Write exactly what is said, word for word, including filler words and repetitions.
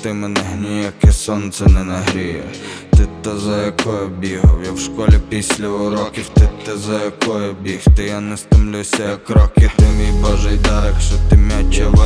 ти мене ніяке сонце не нагріє. Ти та за якою бігав, я в школі після уроків. Ти та за якою бігти, я не стомлюся як роки. Ти мій божий дар, якщо ти м'ячева